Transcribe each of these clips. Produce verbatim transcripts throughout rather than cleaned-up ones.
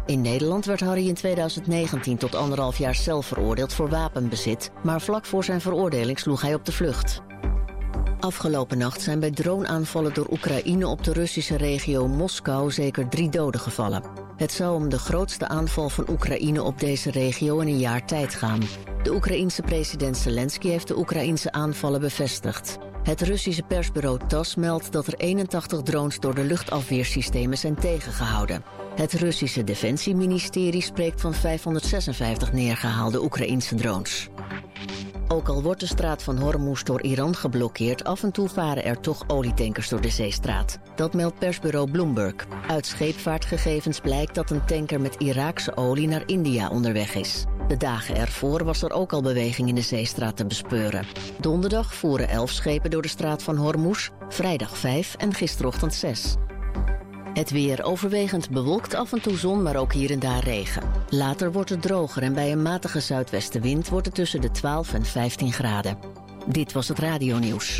In Nederland werd Harry in tweeduizend negentien tot anderhalf jaar cel veroordeeld voor wapenbezit, maar vlak voor zijn veroordeling sloeg hij op de vlucht. Afgelopen nacht zijn bij droneaanvallen door Oekraïne op de Russische regio Moskou zeker drie doden gevallen. Het zou om de grootste aanval van Oekraïne op deze regio in een jaar tijd gaan. De Oekraïense president Zelensky heeft de Oekraïense aanvallen bevestigd. Het Russische persbureau T A S meldt dat er eenentachtig drones door de luchtafweersystemen zijn tegengehouden. Het Russische defensieministerie spreekt van vijfhonderdzesenvijftig neergehaalde Oekraïense drones. Ook al wordt de straat van Hormuz door Iran geblokkeerd, af en toe varen er toch olietankers door de zeestraat. Dat meldt persbureau Bloomberg. Uit scheepvaartgegevens blijkt dat een tanker met Iraakse olie naar India onderweg is. De dagen ervoor was er ook al beweging in de zeestraat te bespeuren. Donderdag voeren elf schepen door de straat van Hormuz, vrijdag vijf en gisterochtend zes. Het weer overwegend bewolkt, af en toe zon, maar ook hier en daar regen. Later wordt het droger en bij een matige zuidwestenwind wordt het tussen de twaalf en vijftien graden. Dit was het radionieuws.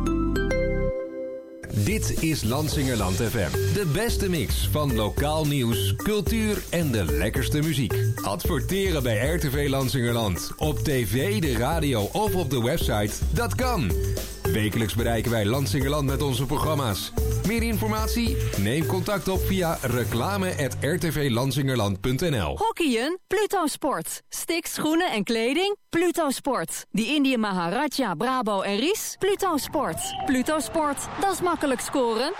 Dit is Lansingerland F M. De beste mix van lokaal nieuws, cultuur en de lekkerste muziek. Adverteren bij R T V Lansingerland. Op tv, de radio of op de website. Dat kan. Wekelijks bereiken wij Lansingerland met onze programma's. Meer informatie? Neem contact op via reclame at r t v lansingerland punt n l. Hockeyen? Pluto Sport. Sticks, schoenen en kleding? Pluto Sport. Die Indië Maharaja, Brabo en Ries? Pluto Sport. Pluto Sport, dat is makkelijk scoren.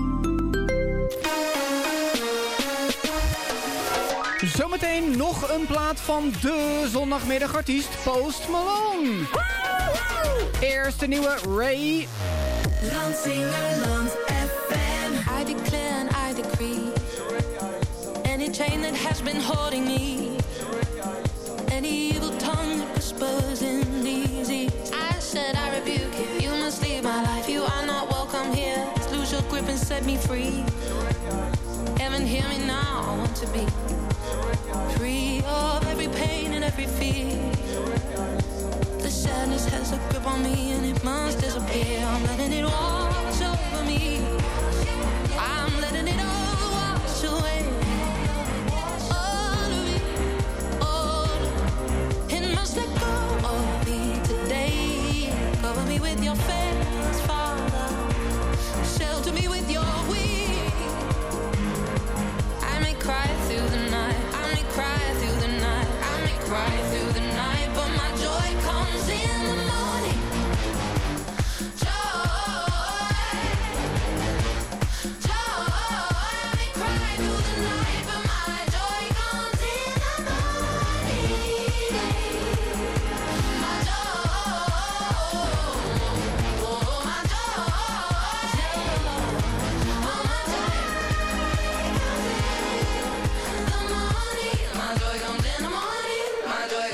Zometeen nog een plaat van de zondagmiddagartiest Post Malone. Eerst de nieuwe Ray. Lansingerland F M. I declare and I decree, any chain that has been holding me, any evil tongue that whispers in these ears, I said I rebuke you. You must leave my life. You are not welcome here. Just lose your grip and set me free. Heaven, hear me now. I want to be free of every pain and every fear. The sadness has a grip on me and it must disappear. I'm letting it wash over me. I'm letting it all wash away. All of it, all of it. It must let go of me today. Cover me with your face, Father. Shelter me with your wings. I may cry through the night. I may cry through the night. I may cry through the night, but my joy comes in the morning. My joy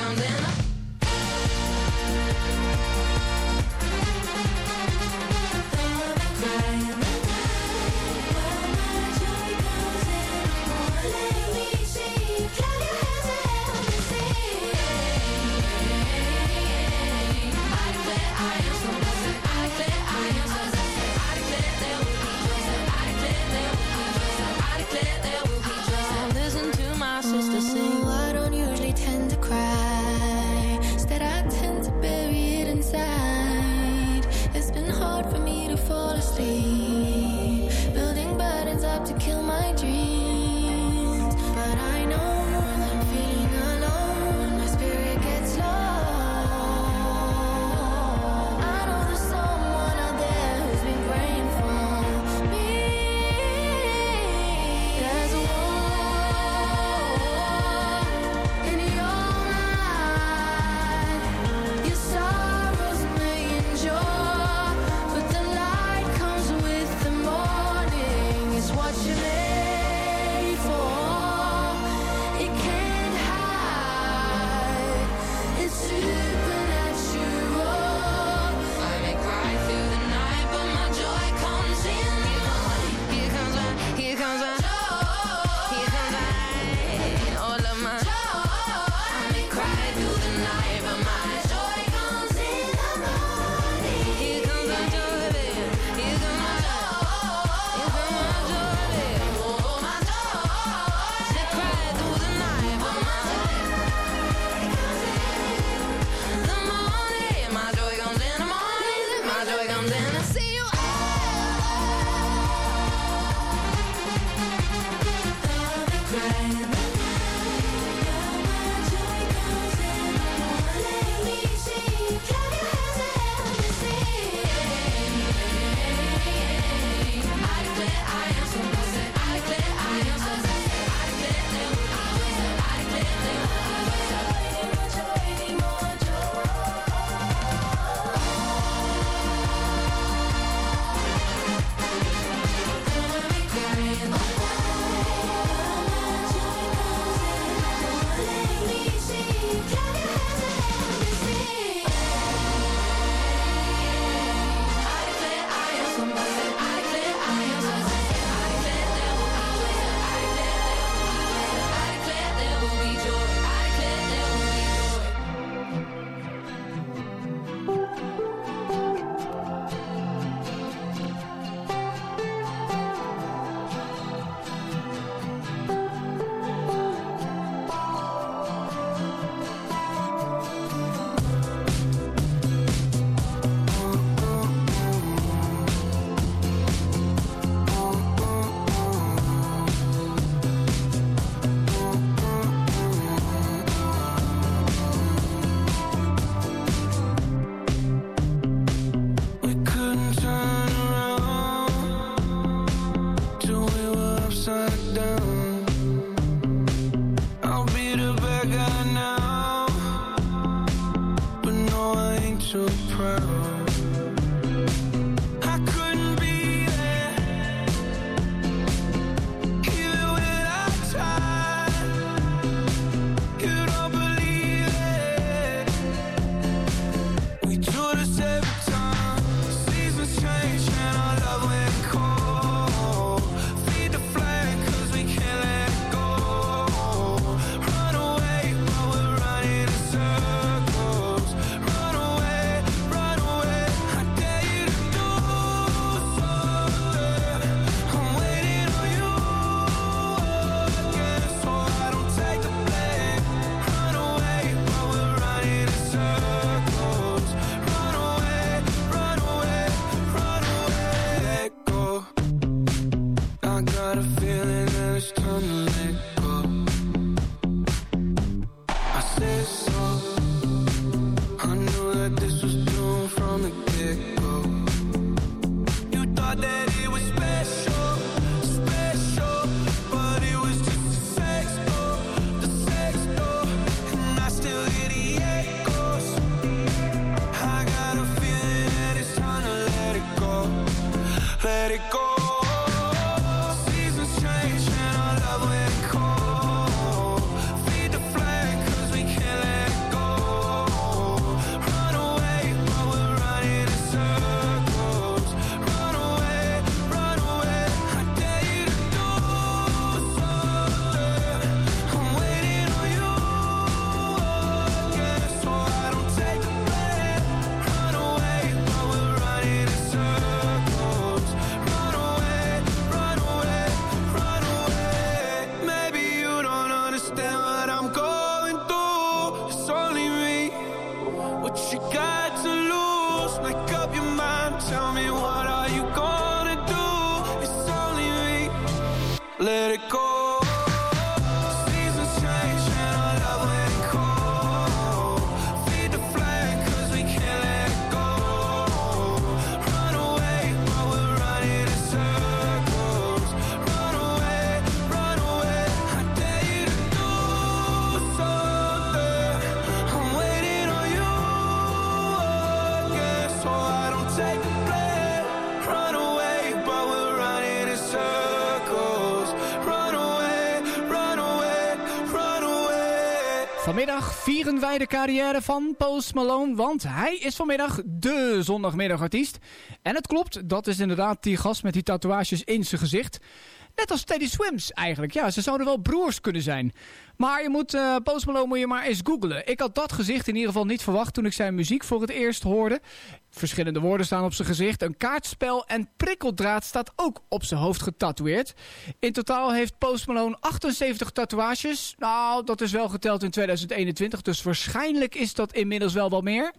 Vanmiddag vieren wij de carrière van Post Malone, want hij is vanmiddag de zondagmiddagartiest. En het klopt, dat is inderdaad die gast met die tatoeages in zijn gezicht. Net als Teddy Swims eigenlijk. Ja, ze zouden wel broers kunnen zijn. Maar je moet, uh, Post Malone moet je maar eens googlen. Ik had dat gezicht in ieder geval niet verwacht toen ik zijn muziek voor het eerst hoorde. Verschillende woorden staan op zijn gezicht. Een kaartspel en prikkeldraad staat ook op zijn hoofd getatoeëerd. In totaal heeft Post Malone achtenzeventig tatoeages. Nou, dat is wel geteld in tweeduizend eenentwintig. Dus waarschijnlijk is dat inmiddels wel wat meer.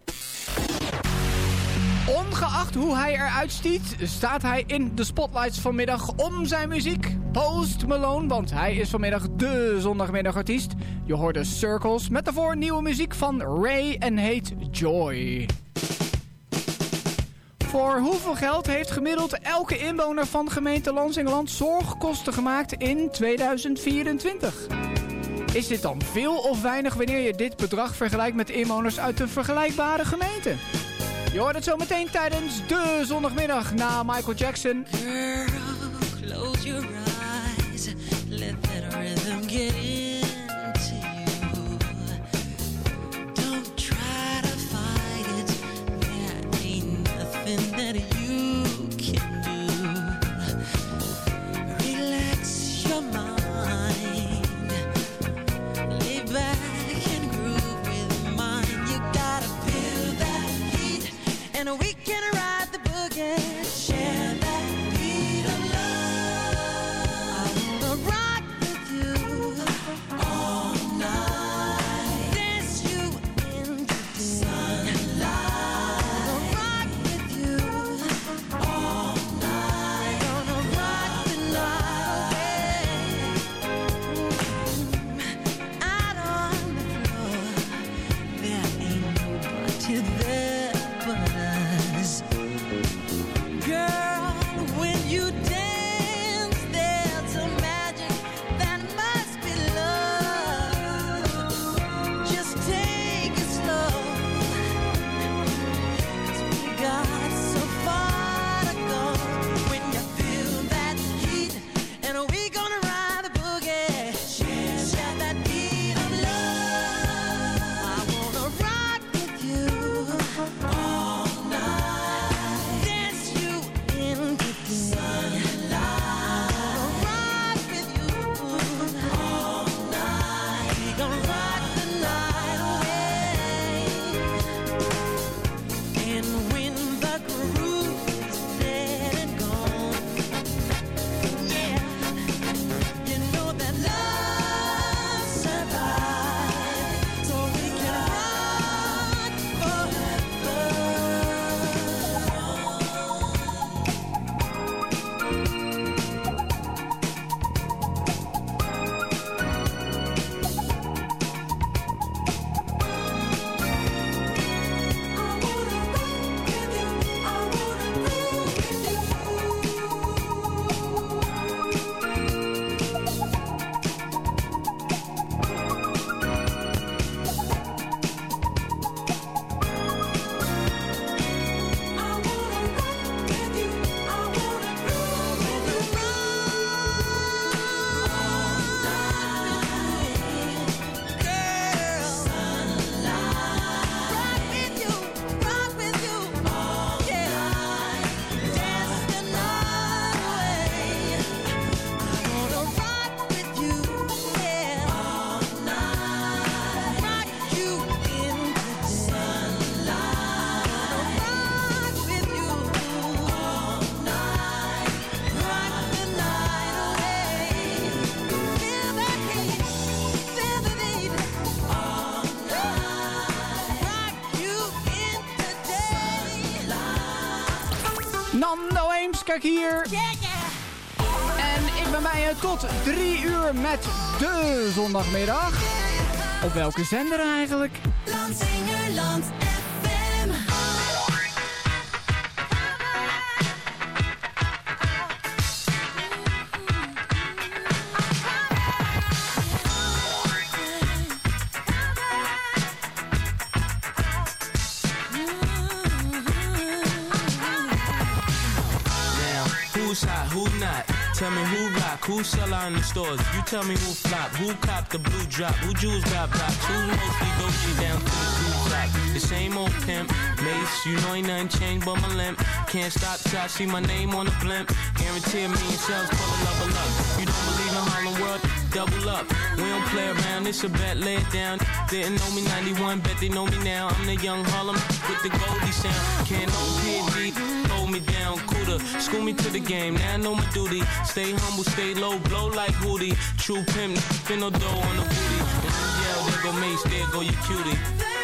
Ongeacht hoe hij eruit stiet, staat hij in de spotlights vanmiddag om zijn muziek. Post Malone, want hij is vanmiddag de zondagmiddagartiest. Je hoorde Circles met daarvoor nieuwe muziek van Ray en heet Joy. Voor hoeveel geld heeft gemiddeld elke inwoner van gemeente Lansingerland zorgkosten gemaakt in tweeduizend vierentwintig? Is dit dan veel of weinig wanneer je dit bedrag vergelijkt met inwoners uit een vergelijkbare gemeente? Je hoort het zo meteen tijdens de zondagmiddag na Michael Jackson. Girl, close your eyes. Let that rhythm get into you. Don't try to fight it. There ain't nothing that you can do. Relax your mind. Lay back and groove with mine. You gotta feel that heat. And we can ride the boogie. Share that beat of love. I wanna rock with you all night. Dance you into the sunlight. I wanna rock with you all night. Gonna rock the night away. Out on the floor, there ain't nobody there but us. Girl, when you dance, there's a magic that must be love. Just take it slow, 'cause we got so far to go. When you feel that heat, and we gonna ride the boogie. Share, share that beat of love. I wanna rock with you all night. Dance you into the sunlight. Rock with you all night. We gon' rock the night away. And when the groove's dead and gone, yeah, you know that love survives, so we can rock forever. Nando Eems, kijk hier. En ik ben bij je tot drie uur met de zondagmiddag. Op welke zender eigenlijk? Lansingerland F M. Now, who's hot, who not? Tell me who rock, who sell out in the stores. You tell me who flop, who cop the blue drop, who jewels got blocks, who mostly Dolce down to the blue top. The same old pimp, Mace, you know ain't nothing changed but my limp. Can't stop till I see my name on the blimp. Guarantee a million sales, pull a level up. You don't believe in Harlem World? Double up. We don't play around, it's a bet, lay it down. Didn't know me ninety-one, bet they know me now. I'm the young Harlem with the Goldie sound. Can't no P D, hold me down, cooler. School me to the game, now I know my duty. Stay humble, stay low, blow like Woody. True pimp, spin no dough on the booty. And then yell, there go Mace, there go your cutie.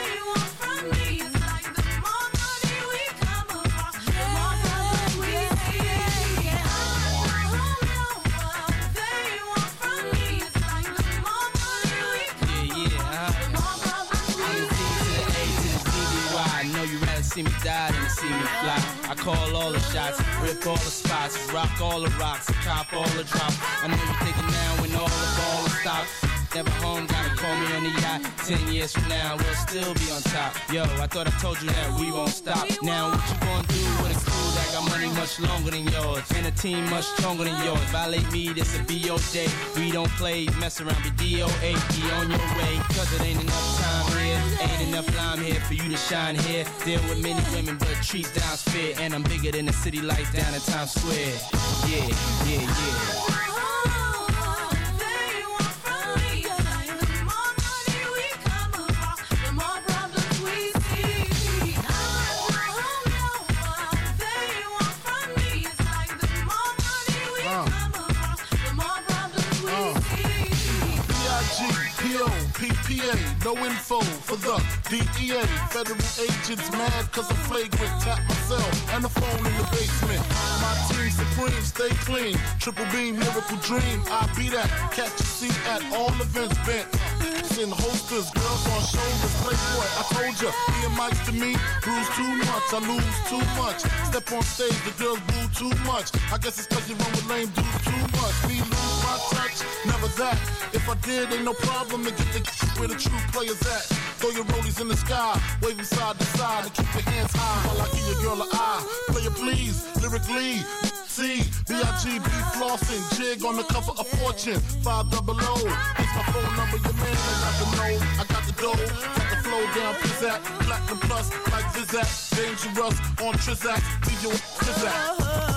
See me die and see me fly. I call all the shots, rip all the spots, rock all the rocks, cop all the drops. I know you thinking now when all the ball stops. Never home, gotta call me on the yacht. Ten years from now, we'll still be on top. Yo, I thought I told you that we won't stop. Now what you gonna do with a crew that got money much longer than yours and a team much stronger than yours? Violate me, this a B O J. We don't play, mess around, be D O A. Be on your way, cause it ain't enough time here. Ain't enough lime here for you to shine here. Deal with many women, but treat down's fair. And I'm bigger than the city lights down in Times Square. Yeah, yeah, yeah. P P A, no info for the D E A. Federal agents mad cause I'm flagrant. Tap myself and the phone in the basement. My team supreme, stay clean. Triple beam, miracle dream. I be that. Catch a seat at all events bent. In holsters, girls on shoulders. Playboy, I told ya. Being mics to me, bruise too much. I lose too much. Step on stage, the girls boo too much. I guess it's cause you run with lame dudes too much. Me lose my touch, never that. If I did, ain't no problem to get the where the true players at. Throw your rollies in the sky, wave them side to side, and keep your hands high while I give your girl an eye. Play it please, lyrically. C, B I G B flossing, jig on the cover of Fortune, five double O. It's my phone number, your man, I got the know, I got the dough, got the flow down, Pizzat, platinum plus, like Zizak, dangerous on Trizak, D J Trizak.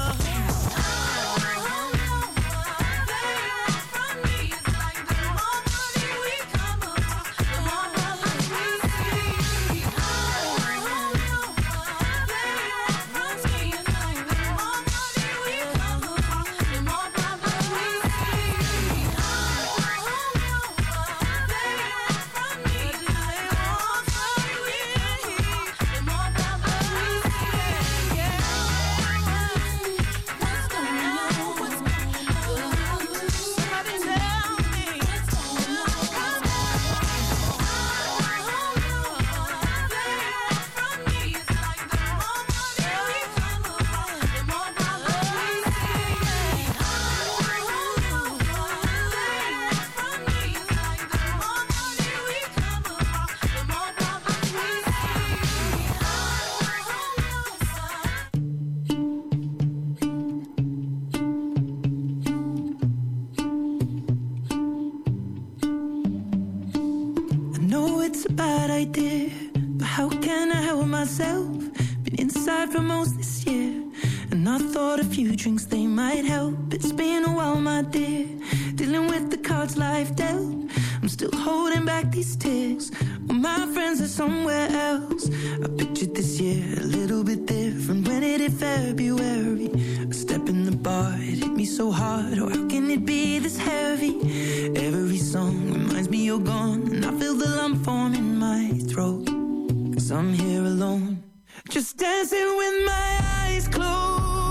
Drinks, they might help. It's been a while, my dear, dealing with the cards life dealt. I'm still holding back these tears. Well, my friends are somewhere else. I pictured this year a little bit different. When it hit February, a step in the bar, it hit me so hard. Oh, how can it be this heavy? Every song reminds me you're gone, and I feel the lump form in my throat. Cause I'm here alone, just dancing with my eyes closed.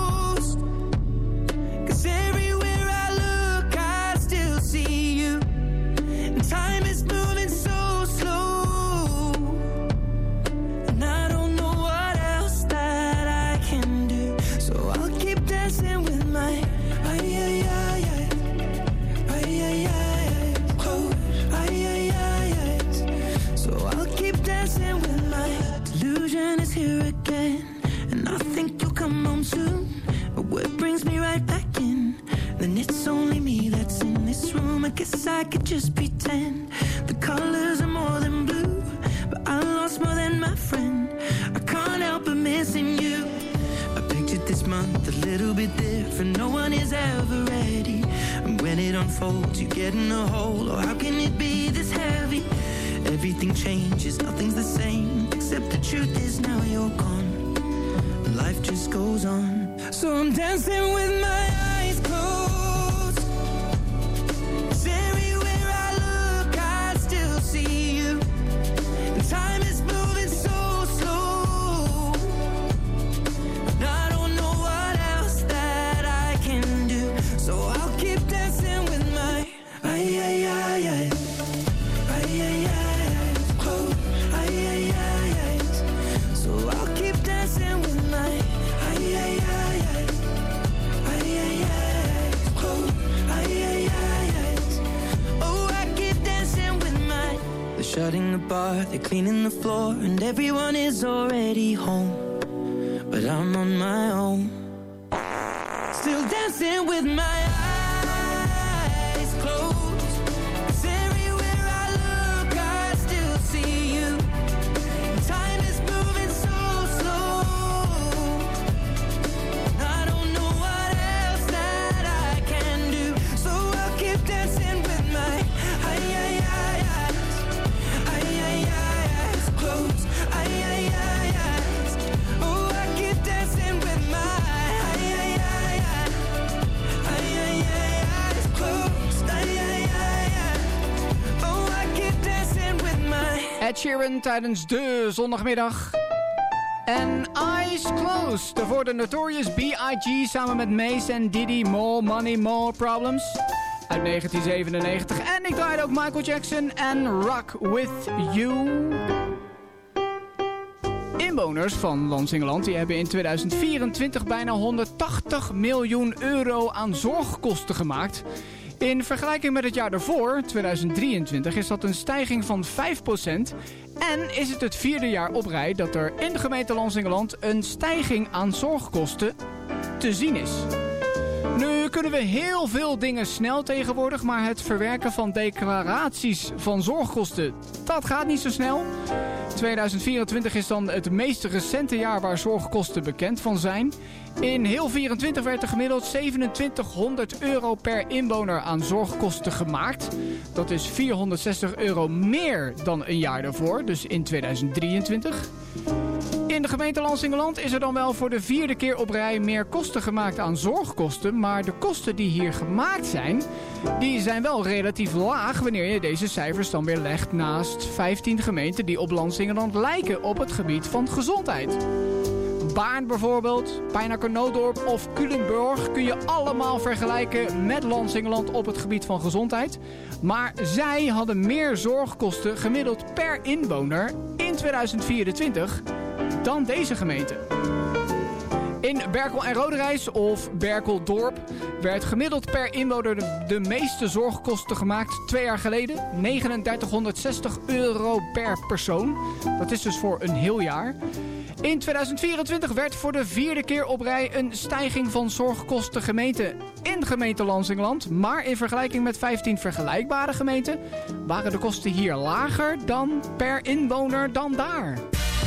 Everywhere I look, I still see you. And time is moving so slow, and I don't know what else that I can do. So I'll keep dancing with my ay ay ay ay ay ay ay close ay ay ay ay. So I'll keep dancing with my delusion is here again, and I think you'll come home soon. just pretend. The colors are more than blue, but I lost more than my friend. I can't help but missing you. I pictured this month a little bit different. No one is ever ready. And when it unfolds, you get in a hole. Oh, how can it be this heavy? Everything changes, nothing's the same. Except the truth is now you're gone. Life just goes on. So I'm dancing with my eyes closed. 'Cause everywhere I look, I still see you. And time is moving so slow. And I don't know what else that I can do. So I'll keep dancing with my ay, ay, ay, ay. Ay, ay, ay, close. Ay, ay, ay, ay. So I'll keep dancing with my ay, ay, ay, ay. Ay, ay, ay, close. Ay, ay, ay, ay. Oh, I keep dancing with my. They're shutting the bar, they're cleaning the floor, and everyone is already home. But I'm on my own, still dancing with my eyes closed. 'Cause everywhere I look, I still see you. Time is moving so slow. I don't know what else that I can do. So I'll keep dancing with my ay, ay, ay, eyes. Ay, ay, ay, eyes closed. Ay, ay, ay, eyes. Oh, I keep dancing with my ay, ay, ay, ay. Ay, ay, ay, eyes closed. Ay, ay, ay, ay. Oh, I keep dancing with my. Ed Sheeran tijdens de zondagmiddag. En Eyes Closed. Daarvoor de Notorious B I G samen met Mace en Diddy. More Money, More Problems. Uit negentien zevenennegentig. En ik draaide ook Michael Jackson en Rock With You. Inwoners van Lansingerland die hebben in tweeduizend vierentwintig bijna honderdtachtig miljoen euro aan zorgkosten gemaakt. In vergelijking met het jaar daarvoor, tweeduizend drieëntwintig, is dat een stijging van vijf procent. En is het het vierde jaar op rij dat er in de gemeente Lansingerland een stijging aan zorgkosten te zien is. Nu kunnen we heel veel dingen snel tegenwoordig, maar het verwerken van declaraties van zorgkosten, dat gaat niet zo snel. tweeduizend vierentwintig is dan het meest recente jaar waar zorgkosten bekend van zijn. In heel vierentwintig werd er gemiddeld zevenentwintighonderd euro per inwoner aan zorgkosten gemaakt. Dat is vierhonderdzestig euro meer dan een jaar daarvoor, dus in tweeduizend drieëntwintig. In de gemeente Lansingerland is er dan wel voor de vierde keer op rij meer kosten gemaakt aan zorgkosten. Maar de kosten die hier gemaakt zijn, die zijn wel relatief laag wanneer je deze cijfers dan weer legt naast vijftien gemeenten die op Lansingerland lijken op het gebied van gezondheid. Baarn bijvoorbeeld, Pijnacker-Noodorp of Culemborg kun je allemaal vergelijken met Lansingerland op het gebied van gezondheid. Maar zij hadden meer zorgkosten gemiddeld per inwoner in tweeduizend vierentwintig dan deze gemeente. In Berkel en Roderijs of Berkeldorp werd gemiddeld per inwoner de, de meeste zorgkosten gemaakt twee jaar geleden. negenendertighonderdzestig euro per persoon. Dat is dus voor een heel jaar. In tweeduizend vierentwintig werd voor de vierde keer op rij een stijging van zorgkosten gemeten in de gemeente Lansingerland. Maar in vergelijking met vijftien vergelijkbare gemeenten waren de kosten hier lager dan per inwoner dan daar.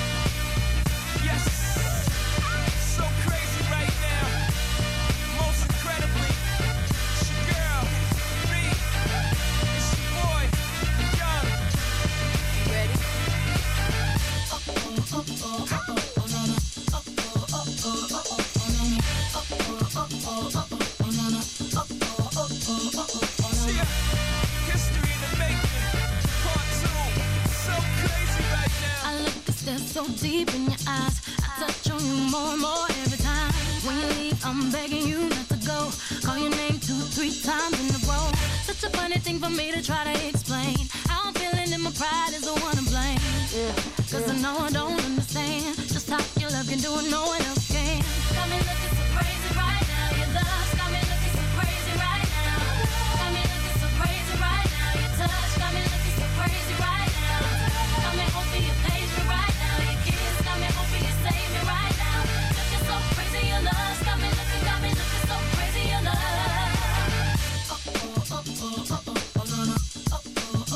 So deep in your eyes, I touch on you more and more every time. When you leave, I'm begging you not to go. Call your name two, three times in a row. Such a funny thing for me to try to explain. How I'm feeling and my pride is the one to blame. Yeah, Cause yeah. I know I don't understand just how your love can do it, no one else can. Got me looking so crazy right now. Your love got me looking so crazy right now. Got me looking so crazy right now. Your touch got me looking so crazy right now. Got me hoping you page me right now. Your kiss got me hoping you save me right now. Looking so crazy, your love got me looking, got me looking so crazy, your love. Oh oh oh oh oh oh no no. Oh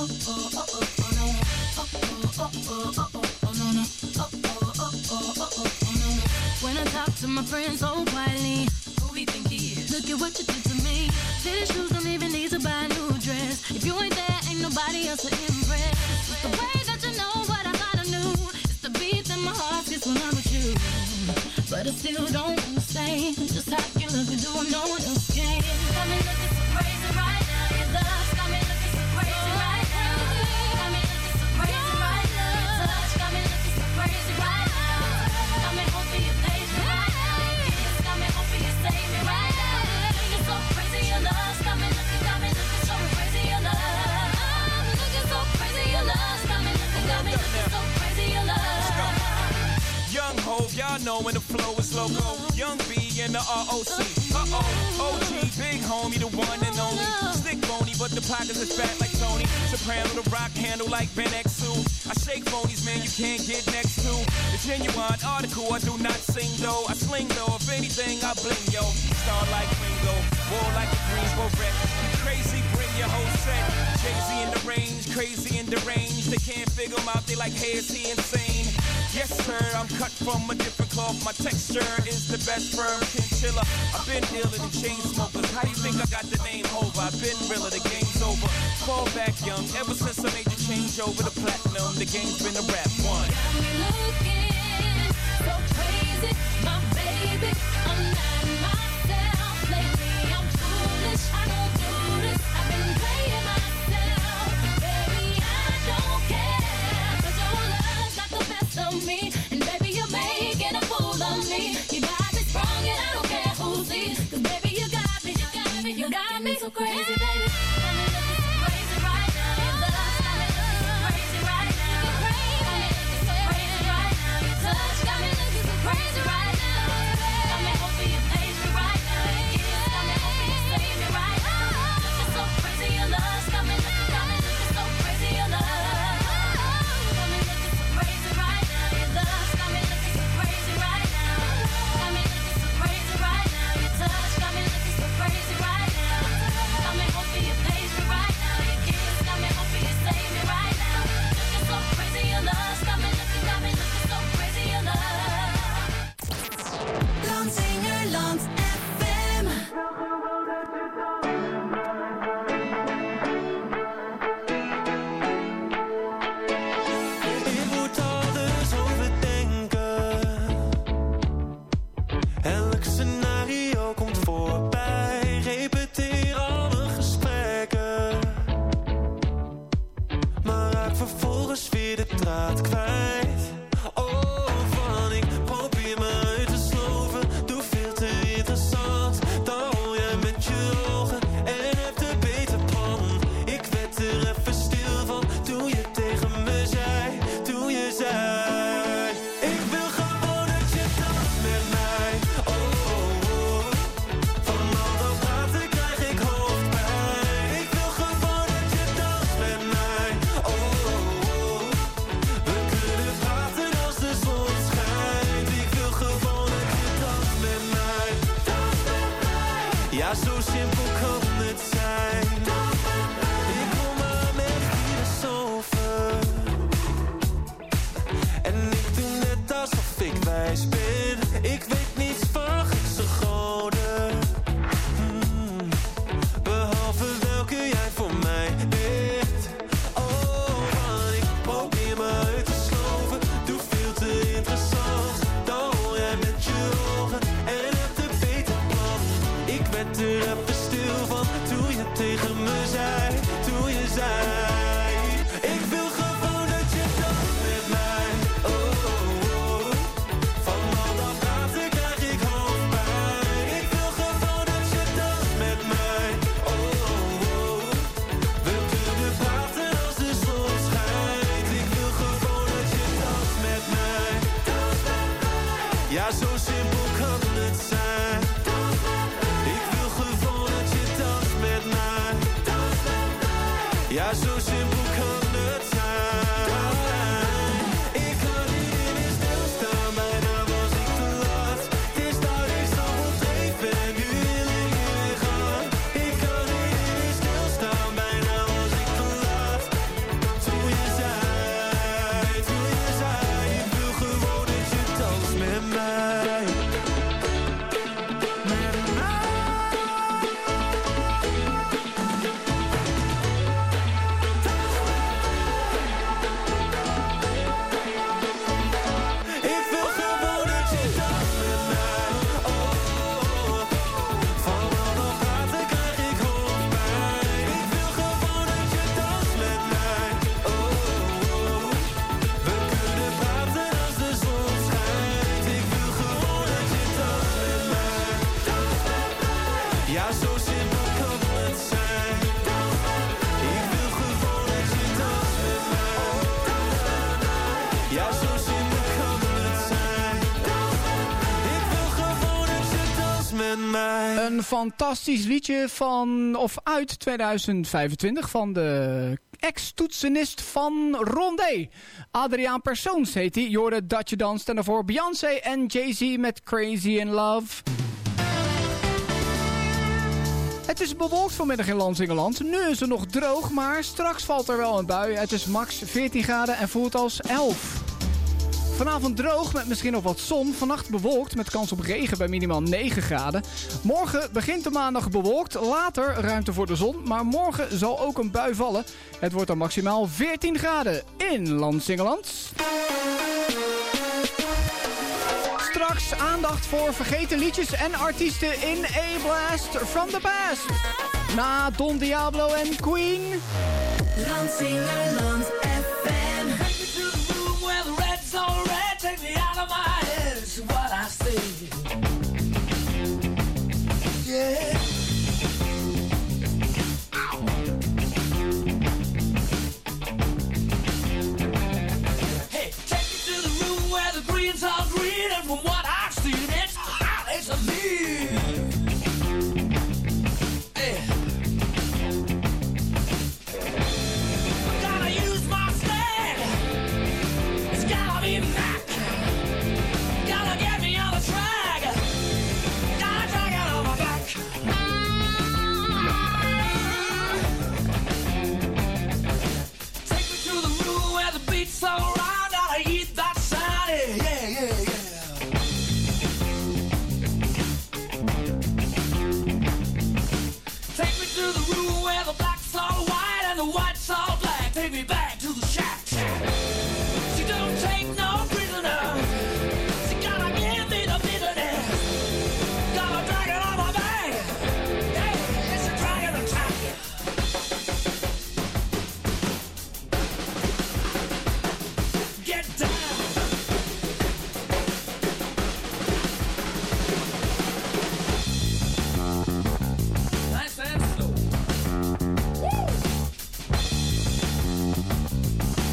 When I talk to my friends so quietly, who he think he is? Look at what you did to me. City shoes don't even need to buy a new dress. If you ain't there, ain't nobody else to impress. It's the way that you know what I thought I knew. It's the beat that my heart gets when I'm with you. But I still don't understand just how you look and do what no one else can. Got me looking so crazy right now. Your love got me looking so crazy right now. Got me looking so crazy right now. Your touch got me looking so crazy right now. Got me hoping you save me right now. Your kiss got me hoping you save me right now. Looking so crazy, your love got me looking, got me looking so crazy, your love. Looking so crazy, your love got me looking, got me looking so crazy, your love. Young Hov, y'all know when the flow is loco. Young B and the R O C. Uh-oh, O G, big homie, the one and only. Stick bony, but the pockets is fat like Tony. Soprano, the rock handle like Ben X two. I shake phonies, man, you can't get next to. The genuine article, I do not sing though. I sling though, if anything, I bling, yo. Star like Ringo, war like a Greensboro wreck. Crazy, bring your whole set. Jay-Z in the range, crazy in the range. They can't figure him out, they like, hey, is he insane? Yes, sir, I'm cut from a different cloth. My texture is the best firm chinchilla. I've been dealing in chain smokers. How do you think I got the name over? I've been realer, the game's over. Fall back young, ever since I made the change over to platinum, the game's been a rap one. Got me looking so crazy, my baby. I'm not myself lately. I'm foolish, I don't do this. I've been playing myself, baby. I don't care, 'cause your love got the best of me, and baby you're making a fool of me. You got me sprung, and I don't care who sees, 'cause baby you got me, you got me, you got me so crazy, baby. Got me looking so crazy right now. Your love got me looking so crazy right now. Got me looking so crazy right now. Your touch got me looking so crazy right now. Got me hoping you save me right now. Your kiss got me hoping you save me right now. Looking so crazy, your love got me looking, got me looking so crazy, your love. Got me looking so crazy right now. Your love got me looking so crazy right now. Got me looking so crazy right now. Your touch got me looking so crazy right now. Got me hoping you save me right now. Your kiss got me hoping you save me right now. Looking so crazy, your love got me looking, got me looking so crazy, your love. Landsingerland F M. Ik moet alles overdenken. Elk scenario komt voorbij. Repeteer alle gesprekken, maar raak vervolgens weer de draad kwijt. Oh, van ik probeer me uit te sloven. Doe veel te interessant. Dan rol jij met je ogen en hebt een beter plan. Ik werd er even stil van toen je tegen me zei, toen je zei: ik wil gewoon dat je danst met mij. Oh, oh, oh. Van al dat praten krijg ik hoofdpijn. Ik wil gewoon dat je danst met mij. Oh, oh, oh. We kunnen praten als de zon schijnt. Ik wil gewoon dat je danst met mij. Dans met mij. Ja, zo simpel kan het zijn. Dans met mij. Ik kom maar met filosofen en ik doe net alsof ik wijs ben. Ik weet niets van Griekse goden, hmm, behalve welke jij voor mij bent. Oh, man, ik probeer me uit te sloven. Doe veel te interessant. Dan rol jij met je ogen en hebt een beter plan. Ik werd er even stil van toen je tegen me zei, toen je zei: ik wil gewoon dat je danst met mij. Oh, oh, oh. Van al dat praten krijg ik hoofdpijn. Ik wil gewoon dat je danst met mij. Oh, oh, oh. We kunnen praten als de zon schijnt. Ik wil gewoon dat je danst met mij. Dans met mij. Ja, zo simpel kan het zijn. Dans met mij. Ik wil gewoon dat je danst met mij. Dans met mij. Ja, zo simpel kan het zijn. Ik kan niet meer stilstaan, bijna was ik te laat. Het is dat ik zoveel dreef en nu wil ik weer gaan. Ik kan niet meer stilstaan, bijna was ik te laat. Een fantastisch liedje van, of uit tweeduizend vijfentwintig van de ex-toetsenist van Rondé. Adriaan Persoons heet hij. Jorde Dat Je Danst. En daarvoor Beyoncé en Jay-Z met Crazy in Love. Het is bewolkt vanmiddag in Lansingerland. Nu is het nog droog, maar straks valt er wel een bui. Het is max veertien graden en voelt als elf. Vanavond droog met misschien nog wat zon. Vannacht bewolkt met kans op regen bij minimaal negen graden. Morgen begint de maandag bewolkt. Later ruimte voor de zon. Maar morgen zal ook een bui vallen. Het wordt dan maximaal veertien graden in Lansingerland. Straks aandacht voor vergeten liedjes en artiesten in A Blast from the Past. Na Don Diablo en Queen. Lansingerland F M. So red, take me out of my head, it's what I see. Yeah. Hey, take me to the room where the green's all green, and from what I've seen, it's hot as a leaf. Hey. I gotta use my stand. It's gotta be back. Gotta get me on the track. Gotta drag it on my back. Take me to the room where the beat's so loud. Gotta eat that sound. Yeah, yeah, yeah, yeah. Take me to the room where the black's all white and the white's all black. Take me back to the shack. She don't take no prisoner. She gotta give me the bitterness. Gotta drag it on my back. Yeah, it's a dragon attack. Get down. Nice and slow. Woo!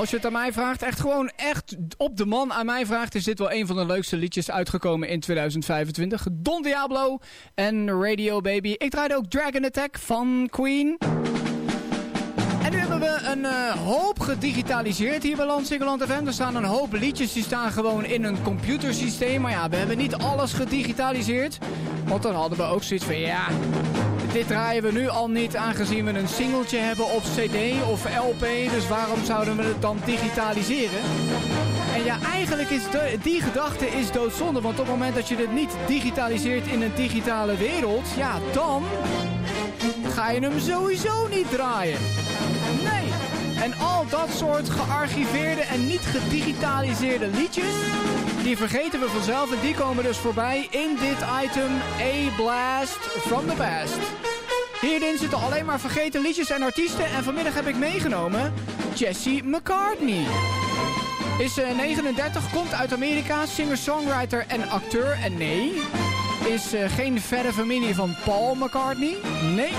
als je het aan mij vraagt, echt gewoon echt op de man aan mij vraagt, is dit wel een van de leukste liedjes uitgekomen in tweeduizend vijfentwintig. Don Diablo en Radio Baby. Ik draaide ook Dragon Attack van Queen. En nu hebben we een uh, hoop gedigitaliseerd hier bij Landsingeland F M. Er staan een hoop liedjes die staan gewoon in een computersysteem. Maar ja, we hebben niet alles gedigitaliseerd. Want dan hadden we ook zoiets van, ja, dit draaien we nu al niet aangezien we een singeltje hebben op cd of L P. Dus waarom zouden we het dan digitaliseren? En ja, eigenlijk is de, die gedachte is doodzonde. Want op het moment dat je dit niet digitaliseert in een digitale wereld, ja, dan ga je hem sowieso niet draaien. Nee. En al dat soort gearchiveerde en niet gedigitaliseerde liedjes, die vergeten we vanzelf en die komen dus voorbij in dit item A Blast from the Past. Hierin zitten alleen maar vergeten liedjes en artiesten en vanmiddag heb ik meegenomen Jesse McCartney. Is uh, negenendertig, komt uit Amerika, singer-songwriter en acteur en nee. Is uh, geen verre familie van Paul McCartney, nee.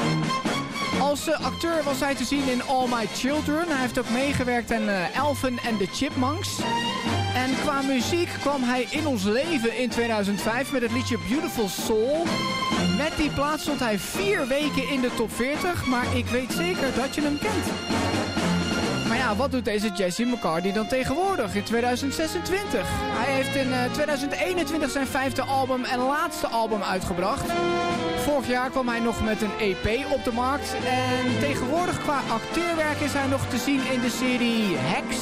Als uh, acteur was hij te zien in All My Children. Hij heeft ook meegewerkt aan uh, Alvin and the Chipmunks. En qua muziek kwam hij in ons leven in tweeduizend vijf met het liedje Beautiful Soul. Met die plaat stond hij vier weken in de top veertig, maar ik weet zeker dat je hem kent. Maar ja, wat doet deze Jesse McCartney dan tegenwoordig in tweeduizend zesentwintig? Hij heeft in uh, tweeduizend eenentwintig zijn vijfde album en laatste album uitgebracht. Vorig jaar kwam hij nog met een E P op de markt. En tegenwoordig qua acteurwerk is hij nog te zien in de serie Hex.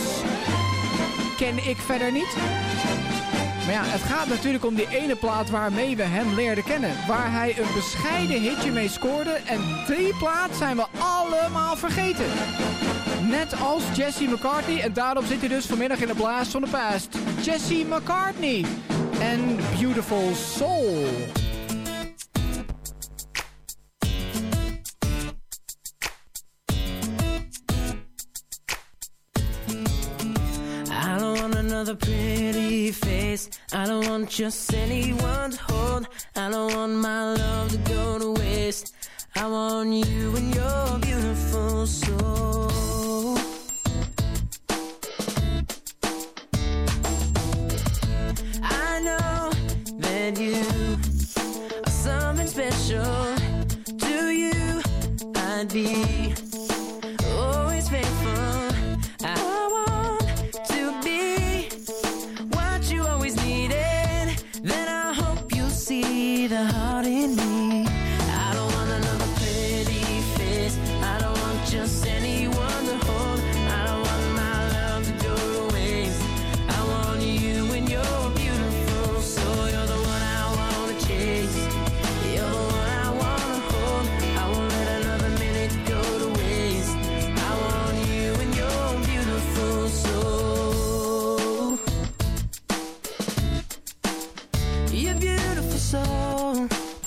Ken ik verder niet. Maar ja, het gaat natuurlijk om die ene plaat waarmee we hem leerden kennen. Waar hij een bescheiden hitje mee scoorde. En die plaat zijn we allemaal vergeten. Net als Jesse McCartney. En daarom zit hij dus vanmiddag in de Blast from the Past. Jesse McCartney. En Beautiful Soul. I don't want another pretty face. I don't want just anyone to hold. I don't want my love to go to waste. I want you and your beautiful soul. I know that you are something special. To you, I'd be always faithful. I want to be what you always needed. Then I hope you'll see the heart in me. I don't want another pretty face. I don't want just anyone to hold. I don't want my love to go to waste. I want you and your beautiful soul. You're the one I wanna chase. You're the one I wanna hold. I won't let another minute go to waste. I want you and your beautiful soul. Your beautiful soul.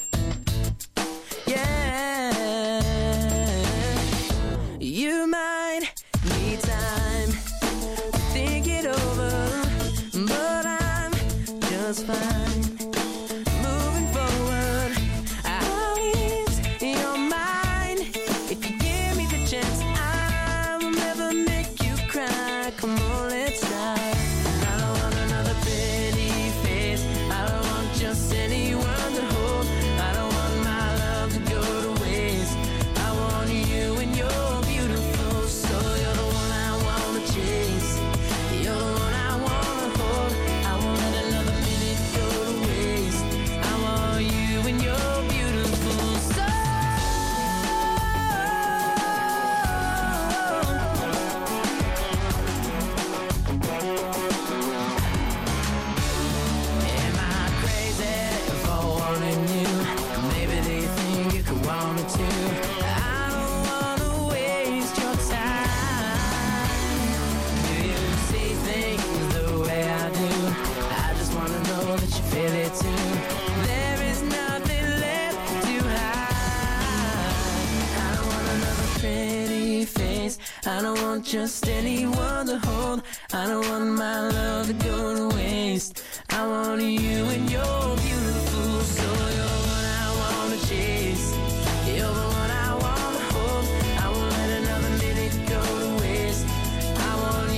You might need time to think it over, but I'm just fine. Moving forward, I'll ease your mind. If you give me the chance, I will never make you cry. Come on, let's try. I don't want another pretty face. I don't want just anyone to hold. I don't want my love to go to waste. I want you and your beautiful soul. You're the one I wanna chase. You're the one I wanna hold. I won't let another minute go to waste. I want you and your beautiful soul. Am I crazy for wanting you? Maybe they think you could want me too. I don't wanna waste your time. Do you see things the way I do? I just wanna know that you feel it too. There is nothing left to hide. I don't want another pretty face. I don't want just anyone to hold. I don't want my love to go to waste. I want you and your beautiful soul. You're the one I wanna chase. You're the one I wanna hold. I won't let another minute go to waste. I want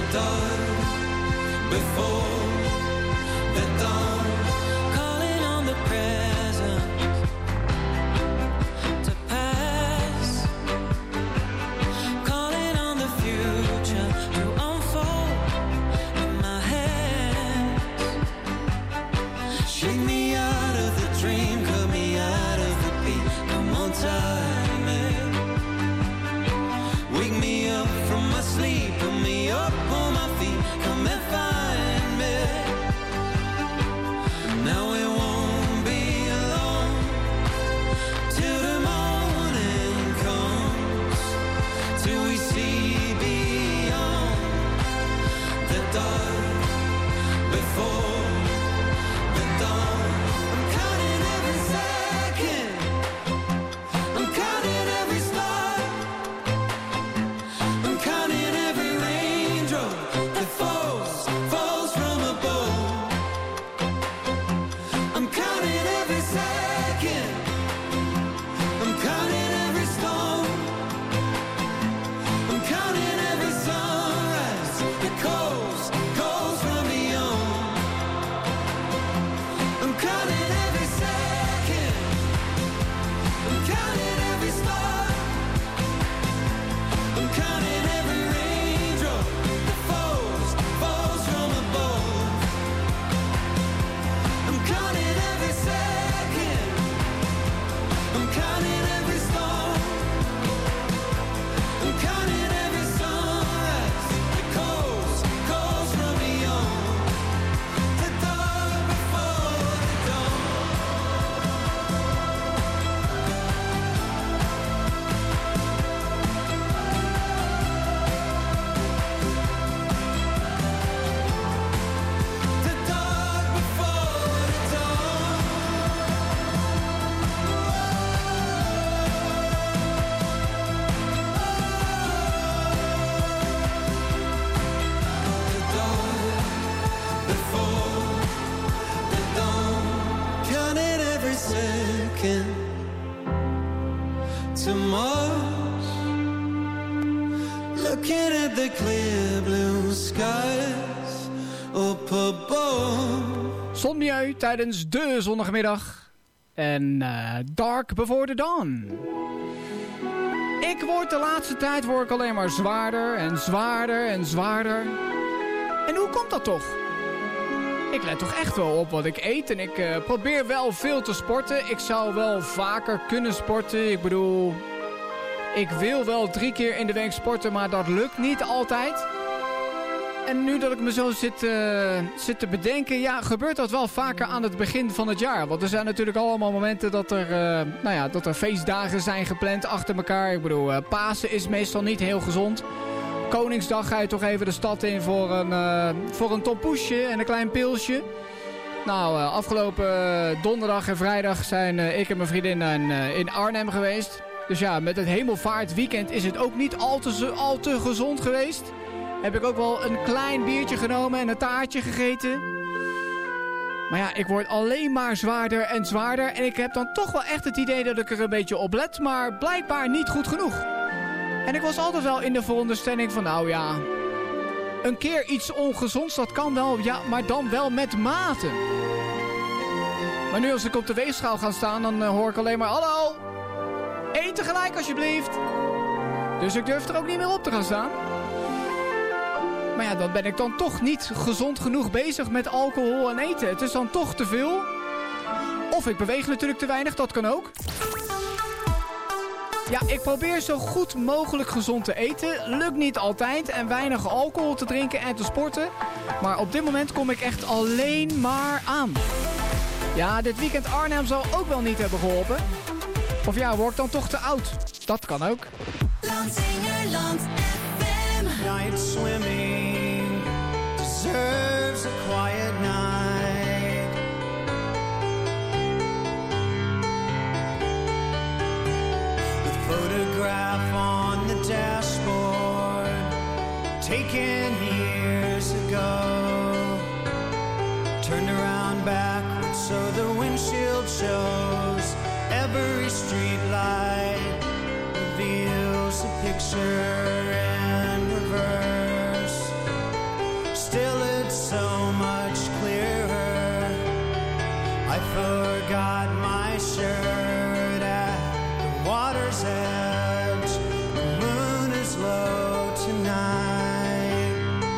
dark before the dawn. Calling on the present to pass. Calling on the future to unfold in my hands. Shake me out of the dream, cut me out of the beat. Come on, time it. Wake me up from my sleep, put me up on my feet. Come and find me. Now it won't be long till the morning comes, till we see beyond the dark before the dawn. I'm counting every second, I'm counting every star, I'm counting every raindrop that falls, falls from above. I'm counting every second, I'm counting every storm, I'm counting every sunrise that calls, calls from beyond. I'm counting every second, I'm counting every star, I'm counting every raindrop that falls, falls from above. I'm counting every second, I'm counting every storm, I'm counting every sunrise that calls, calls from beyond the dark before the dawn. The dark before the dawn. The dark before the dawn. Counting every second to Mars. Looking at the clear blue skies up above. Zonmilieu tijdens de zondagmiddag. En eh, Dark Before the Dawn. Ik word de laatste tijd word ik alleen maar zwaarder en zwaarder en zwaarder. En hoe komt dat toch? Ik let toch echt wel op wat ik eet en ik eh, probeer wel veel te sporten. Ik zou wel vaker kunnen sporten. Ik bedoel, ik wil wel drie keer in de week sporten, maar dat lukt niet altijd. En nu dat ik me zo zit, eh, zit te bedenken, ja, gebeurt dat wel vaker aan het begin van het jaar. Want er zijn natuurlijk allemaal momenten dat er, eh, nou ja, dat er feestdagen zijn gepland achter elkaar. Ik bedoel, eh, Pasen is meestal niet heel gezond. Koningsdag ga je toch even de stad in voor een, uh, voor een tompoesje en een klein pilsje. Nou, uh, afgelopen uh, donderdag en vrijdag zijn uh, ik en mijn vriendin in, uh, in Arnhem geweest. Dus ja, met het hemelvaartweekend is het ook niet al te, al te gezond geweest. Heb ik ook wel een klein biertje genomen en een taartje gegeten. Maar ja, ik word alleen maar zwaarder en zwaarder. En ik heb dan toch wel echt het idee dat ik er een beetje op let. Maar blijkbaar niet goed genoeg. En ik was altijd wel in de veronderstelling van, nou ja, een keer iets ongezonds, dat kan wel, ja, maar dan wel met mate. Maar nu als ik op de weegschaal ga staan, dan uh, hoor ik alleen maar, hallo, eet tegelijk alsjeblieft. Dus ik durf er ook niet meer op te gaan staan. Maar ja, dan ben ik dan toch niet gezond genoeg bezig met alcohol en eten. Het is dan toch te veel. Of ik beweeg natuurlijk te weinig, dat kan ook. Ja, ik probeer zo goed mogelijk gezond te eten. Lukt niet altijd en weinig alcohol te drinken en te sporten. Maar op dit moment kom ik echt alleen maar aan. Ja, dit weekend Arnhem zou ook wel niet hebben geholpen. Of ja, word ik dan toch te oud? Dat kan ook. Landsingerland F M. Night swimming deserves a quiet night. The photograph on the dashboard, taken years ago, turned around backwards so the windshield shows every street light reveals a picture in reverse. forgot my shirt at the water's edge. The moon is low tonight.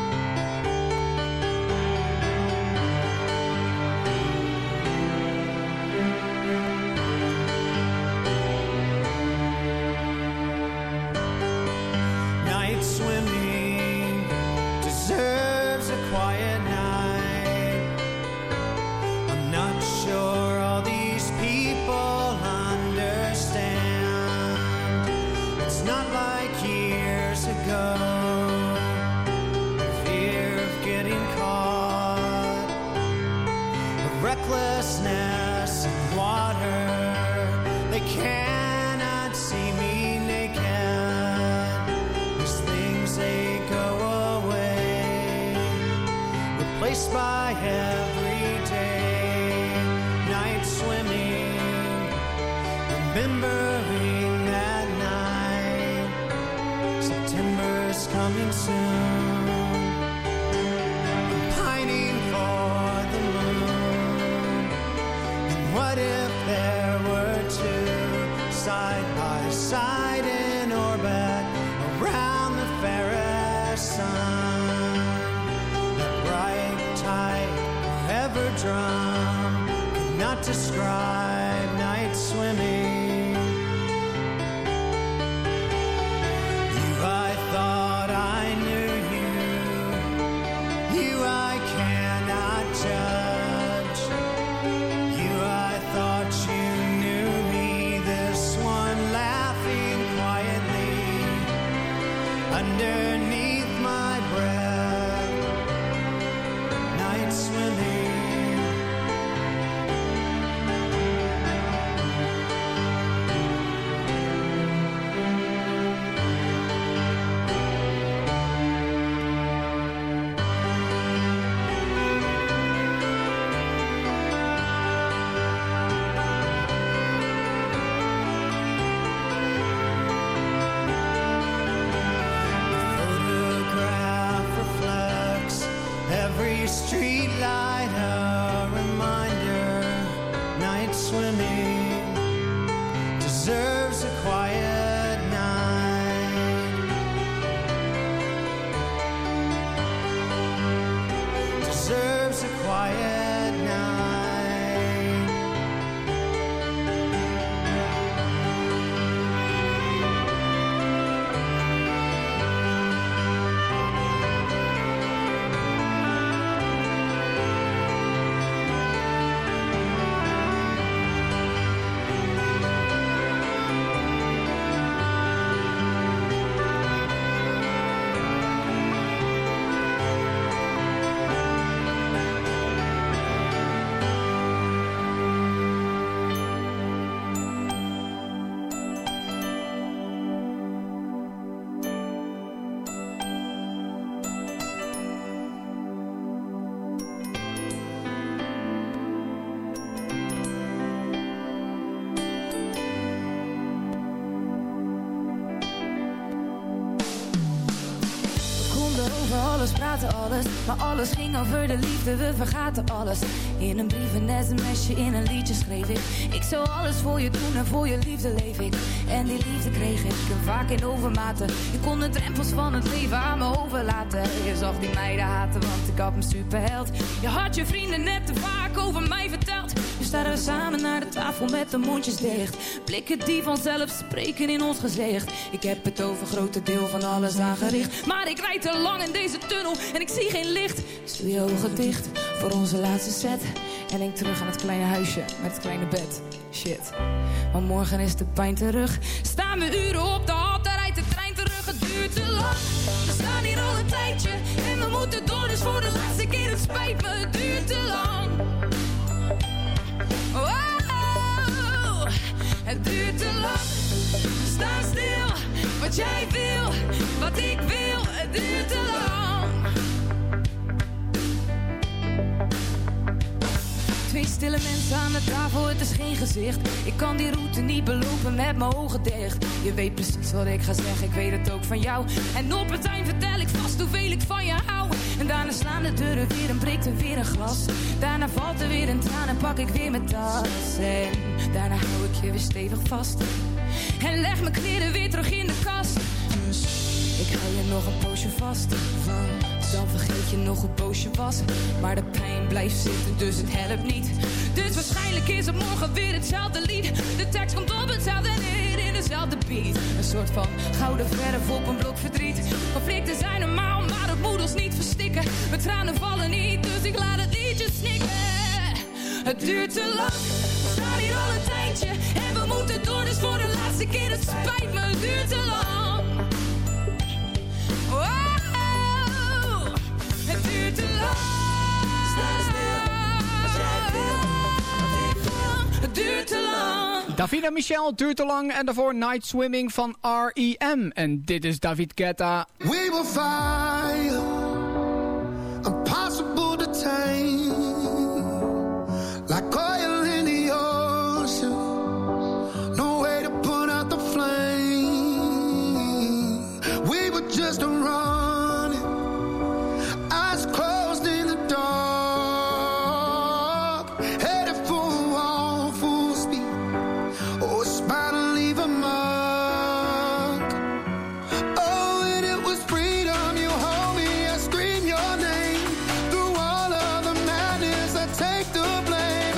Night swimming deserves a quiet night. I'm not sure all these people understand. It's not like years ago. The fear of getting caught, the recklessness of water. They cannot see me naked. These things, they go away, replaced by everyday night swimming, remembering that night. September's coming soon. I'm pining for the moon. And what if there were two side by side in orbit around the fairest sun? That bright, tight, forever drum could not describe night swimming. You, I thought I knew you. You, I cannot judge. You, I thought you knew me. This one laughing quietly underneath my breath. Night swimming. Photograph reflects every street light, a reminder. Night swimming deserves a quiet night. Deserves a quiet night. Over alles praten alles, maar alles ging over de liefde, we vergaten alles. In een brief, een sms'je, in een liedje schreef ik. Ik zou alles voor je doen en voor je liefde leef ik. En die liefde kreeg ik, en vaak in overmaten. Je kon de drempels van het leven aan me overlaten. Je zag die meiden haten, want ik had me superheld. Je had je vrienden net te vaak over mij verteld. Nu staan we samen naar de tafel met de mondjes dicht. Blikken die vanzelf spreken in ons gezicht. Ik heb het over grote deel van alles aangericht. Maar ik rijd te lang in deze tunnel en ik zie geen licht. Dus doe je ogen dicht voor onze laatste set. En denk terug aan het kleine huisje met het kleine bed. Shit, maar morgen is de pijn terug. Staan we uren op de hal, daar rijdt de trein terug. Het duurt te lang, we staan hier al een tijdje. En we moeten door, dus voor de laatste keer, het spijt me. Het duurt te lang. Oh, het duurt te lang. Sta stil, wat jij wil, wat ik wil. Het duurt te lang. Twee stille mensen aan de tafel, het is geen gezicht. Ik kan die route niet belopen met mijn ogen dicht. Je weet precies wat ik ga zeggen, ik weet het ook van jou. En op het eind vertel ik vast hoeveel ik van je hou. En daarna slaan de de deuren weer en breekt er weer een glas. Daarna valt er weer een traan en pak ik weer mijn tas. En daarna hou ik je weer stevig vast. En leg mijn kleren weer terug in de kast. Dus ik hou je nog een poosje vast. Want dan vergeet je nog een poosje was. Maar de pijn blijft zitten, dus het helpt niet. Dus waarschijnlijk is het morgen weer hetzelfde lied. De tekst komt op hetzelfde neer in dezelfde beat. Een soort van gouden verf op een blok verdriet. Conflicten zijn normaal, maar dat moet ons niet verstikken. Mijn tranen vallen niet, dus ik laat het liedje snikken. Het duurt te lang, we staan hier al een tijdje. En we moeten door, dus voor de laatste keer. Het spijt me, het duurt te lang. Wow, het duurt te lang. Sta stil, als jij wil, wat ik wil. Het duurt te lang. Davina Michel, het duurt te lang. En daarvoor Night Swimming van R E M. En dit is David Guetta. We will fire, impossible to tame. Like oil in the ocean, no way to put out the flame. We were just running, eyes closed in the dark, headed for a wall full speed. Oh, it's bound to leave a mark. Oh, and it was freedom. You hold me, I scream your name. Through all of the madness, I take the blame.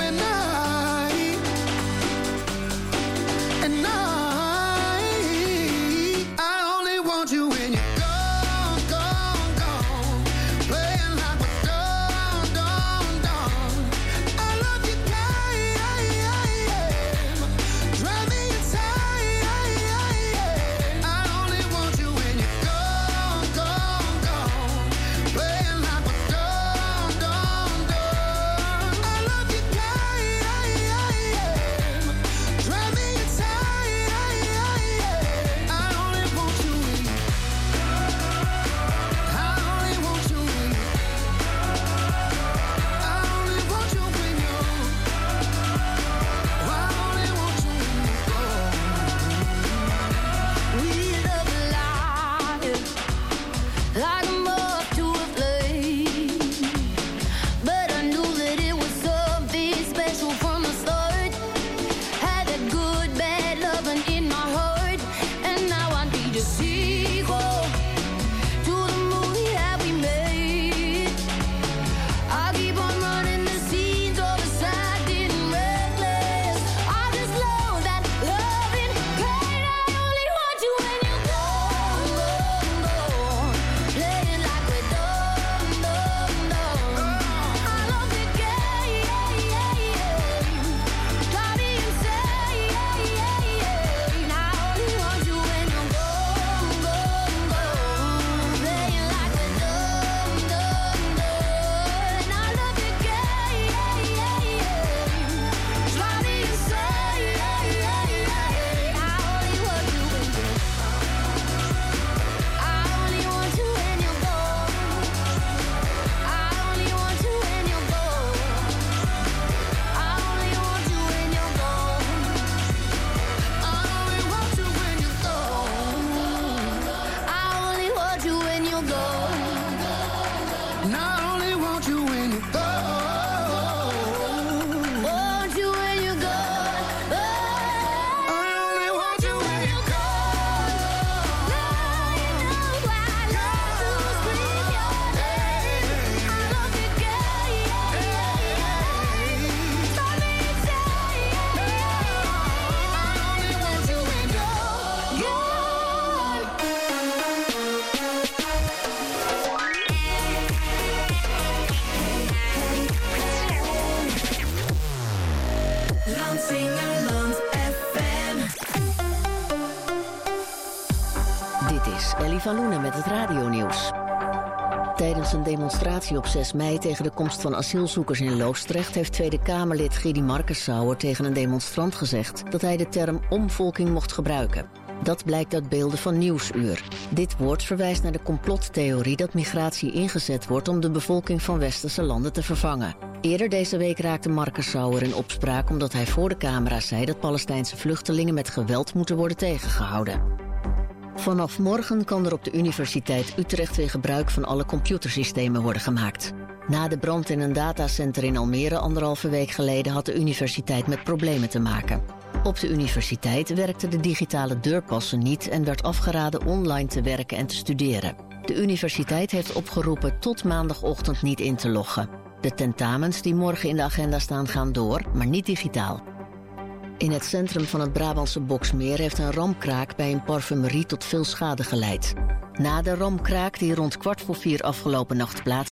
Ellie van Loenen met het radionieuws. Tijdens een demonstratie op zes mei tegen de komst van asielzoekers in Loosdrecht heeft Tweede Kamerlid Gidi Markensauer tegen een demonstrant gezegd dat hij de term omvolking mocht gebruiken. Dat blijkt uit beelden van Nieuwsuur. Dit woord verwijst naar de complottheorie dat migratie ingezet wordt om de bevolking van westerse landen te vervangen. Eerder deze week raakte Markensauer in opspraak omdat hij voor de camera zei dat Palestijnse vluchtelingen met geweld moeten worden tegengehouden. Vanaf morgen kan er op de Universiteit Utrecht weer gebruik van alle computersystemen worden gemaakt. Na de brand in een datacenter in Almere anderhalve week geleden had de universiteit met problemen te maken. Op de universiteit werkten de digitale deurpassen niet en werd afgeraden online te werken en te studeren. De universiteit heeft opgeroepen tot maandagochtend niet in te loggen. De tentamens die morgen in de agenda staan gaan door, maar niet digitaal. In het centrum van het Brabantse Boksmeer heeft een ramkraak bij een parfumerie tot veel schade geleid. Na de ramkraak die rond kwart voor vier afgelopen nacht plaats